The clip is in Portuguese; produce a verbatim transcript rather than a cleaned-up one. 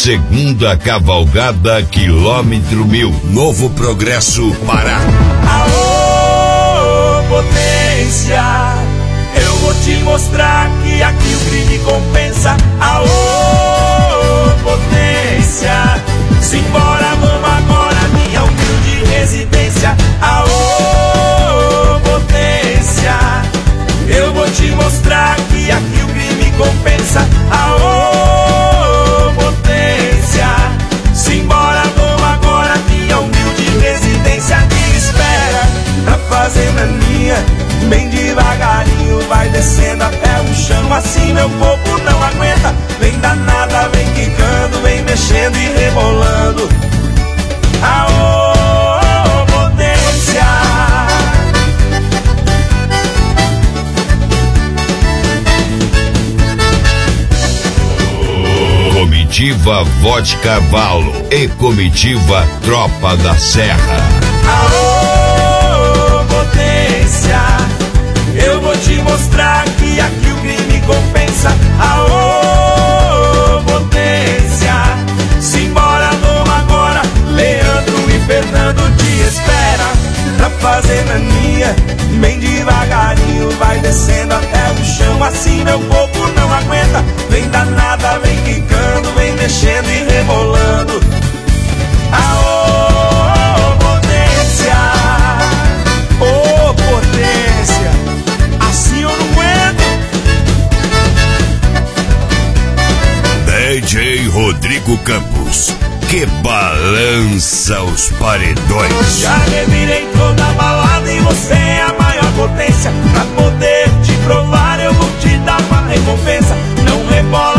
Segunda Cavalgada, quilômetro mil. Novo Progresso, Pará. Aô, potência, eu vou te mostrar que aqui o crime compensa. Aô, potência, simbora, vamos agora, minha humilde residência. Aô, potência, eu vou te mostrar que aqui o crime compensa. Aô, potência, simbora, vamos agora, minha humilde residência. Me espera, a fazenda minha, bem devagarinho, vai descendo até o chão. Assim meu corpo não aguenta, vem danada, vem quicando, vem mexendo e rebolando. Aô, potência, Comitiva Vote Cavalo e Comitiva Tropa da Serra. aô, potência, eu vou te mostrar que aqui o crime compensa. Aô, potência, simbora, vamos agora, Leandro e Fernando te espera. Na fazenda minha, bem devagarinho, vai descendo até o chão. Assim meu corpo não aguenta, vem danada, vem quicando, vem mexendo e rebolando. Aô, potência, ô potência, assim eu não aguento. D J Rodrigo Campos, que balança os paredões. Já revirei toda a balada e você é a maior potência. Pra poder te provar eu vou te dar uma recompensa. Não rebola